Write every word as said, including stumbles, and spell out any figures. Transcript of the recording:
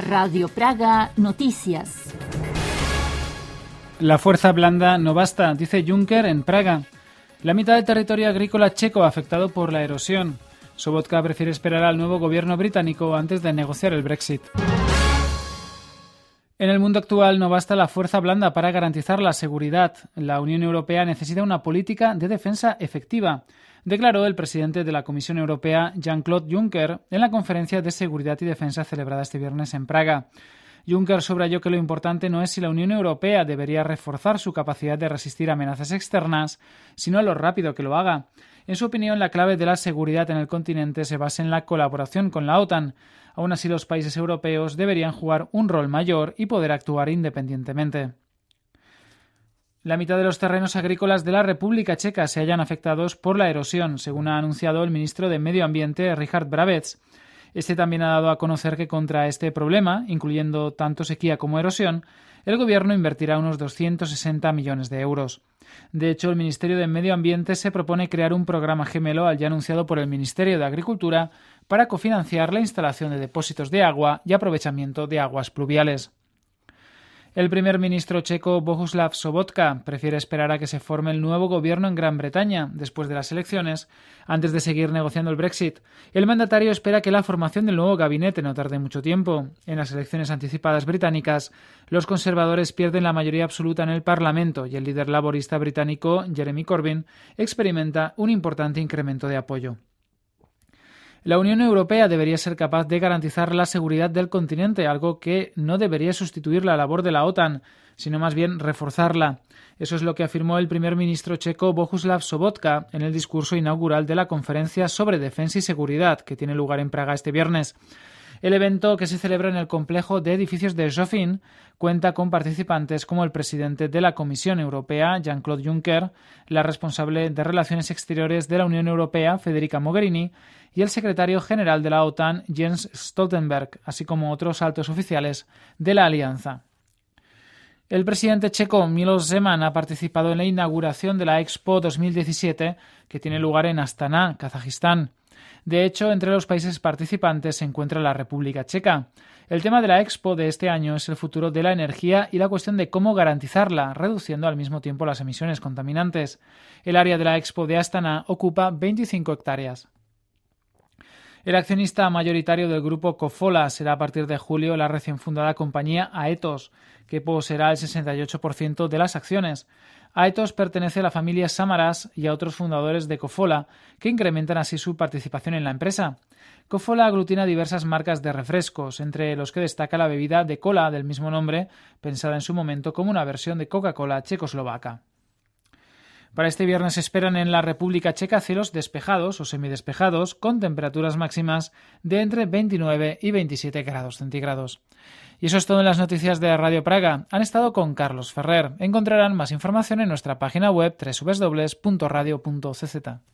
Radio Praga Noticias. La fuerza blanda no basta, dice Juncker en Praga. La mitad del territorio agrícola checo afectado por la erosión. Sobotka prefiere esperar al nuevo gobierno británico antes de negociar el Brexit. En el mundo actual no basta la fuerza blanda para garantizar la seguridad. La Unión Europea necesita una política de defensa efectiva, declaró el presidente de la Comisión Europea, Jean-Claude Juncker, en la conferencia de seguridad y defensa celebrada este viernes en Praga. Juncker subrayó que lo importante no es si la Unión Europea debería reforzar su capacidad de resistir amenazas externas, sino lo rápido que lo haga. En su opinión, la clave de la seguridad en el continente se basa en la colaboración con la OTAN. Aún así, los países europeos deberían jugar un rol mayor y poder actuar independientemente. La mitad de los terrenos agrícolas de la República Checa se hallan afectados por la erosión, según ha anunciado el ministro de Medio Ambiente, Richard Brabec. Este también ha dado a conocer que contra este problema, incluyendo tanto sequía como erosión, el gobierno invertirá unos doscientos sesenta millones de euros. De hecho, el Ministerio de Medio Ambiente se propone crear un programa gemelo al ya anunciado por el Ministerio de Agricultura para cofinanciar la instalación de depósitos de agua y aprovechamiento de aguas pluviales. El primer ministro checo Bohuslav Sobotka prefiere esperar a que se forme el nuevo gobierno en Gran Bretaña después de las elecciones, antes de seguir negociando el Brexit. El mandatario espera que la formación del nuevo gabinete no tarde mucho tiempo. En las elecciones anticipadas británicas, los conservadores pierden la mayoría absoluta en el Parlamento y el líder laborista británico, Jeremy Corbyn, experimenta un importante incremento de apoyo. La Unión Europea debería ser capaz de garantizar la seguridad del continente, algo que no debería sustituir la labor de la OTAN, sino más bien reforzarla. Eso es lo que afirmó el primer ministro checo Bohuslav Sobotka en el discurso inaugural de la Conferencia sobre Defensa y Seguridad, que tiene lugar en Praga este viernes. El evento, que se celebra en el complejo de edificios de Sofín, cuenta con participantes como el presidente de la Comisión Europea, Jean-Claude Juncker, la responsable de Relaciones Exteriores de la Unión Europea, Federica Mogherini, y el secretario general de la OTAN, Jens Stoltenberg, así como otros altos oficiales de la alianza. El presidente checo Miloš Zeman ha participado en la inauguración de la Expo dos mil diecisiete, que tiene lugar en Astana, Kazajistán. De hecho, entre los países participantes se encuentra la República Checa. El tema de la Expo de este año es el futuro de la energía y la cuestión de cómo garantizarla, reduciendo al mismo tiempo las emisiones contaminantes. El área de la Expo de Astana ocupa veinticinco hectáreas. El accionista mayoritario del grupo Kofola será a partir de julio la recién fundada compañía Aetos, que poseerá el sesenta y ocho por ciento de las acciones. Aetos pertenece a la familia Samaras y a otros fundadores de Kofola, que incrementan así su participación en la empresa. Kofola aglutina diversas marcas de refrescos, entre los que destaca la bebida de cola del mismo nombre, pensada en su momento como una versión de Coca-Cola checoslovaca. Para este viernes esperan en la República Checa cielos despejados o semidespejados con temperaturas máximas de entre veintinueve y veintisiete grados centígrados. Y eso es todo en las noticias de Radio Praga. Han estado con Carlos Ferrer. Encontrarán más información en nuestra página web doble u doble u doble u punto radio punto c z.